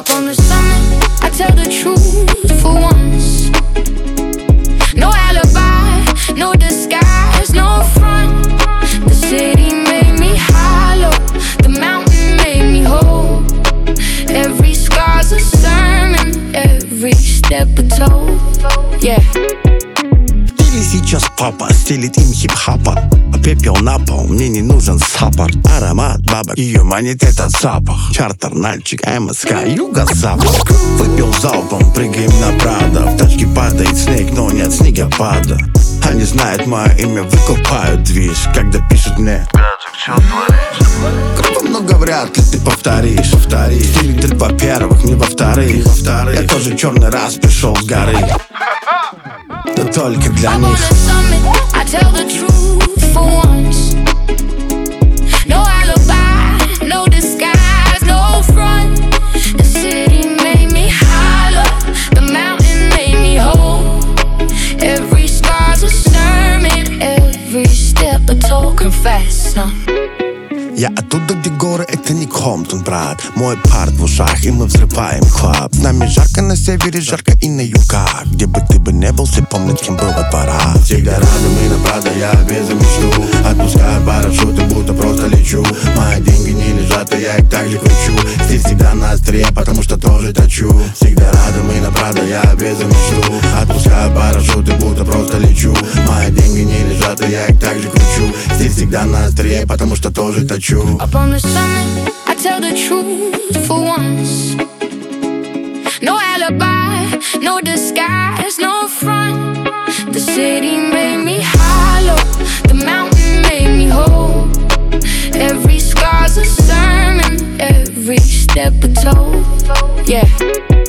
Up on the summit, I tell the truth for once. No alibi, no disguise, no front. The city made me hollow, the mountain made me whole. Every scar's a sermon, every step a toll. Yeah. Или сейчас папа стелит им хип-хапа, а пепел на пол, мне не нужен саппорт. Аромат бабок, ее манит этот запах. Чартер, Нальчик, МСК, юго-запад. Выпил залпом, прыгаем на Прадо. В тачке падает снег, но нет снегопада. Они знают мое имя, выкупают движ, когда пишут мне: крови много, вряд ли ты повторишь. Стиль трек, во-первых, не во-вторых. Я тоже черный раз пришел с горы, да только для них. I tell the truth for once. No alibi, no disguise, no front. The city made me hollow, the mountain made me whole. Every scar's a sermon, every step a toll. Confess, no. Я оттуда, где горы, это не Комптон, брат. Мой парт в ушах, и мы взрываем клаб. С нами жарко на севере, жарко и на югах. Где бы ты бы не был, все помнят, кем был во дворах. Всегда рядом и направо, я без мечту. Отпускаю парашюты, будто просто лечу. Мои деньги не лежат, а я их так же кручу. Здесь всегда на острие, потому что тоже точу. Всегда рядом и направо, я без мечту. Отпускаю парашюты, будто просто лечу. Мои деньги не лежат, а я их так же кручу. Здесь всегда на острие, потому что тоже точу. Up on the summit, I tell the truth for once. No alibi, no disguise, no front. The city made me hollow, the mountain made me whole. Every scar's a sermon, every step a toll. Yeah.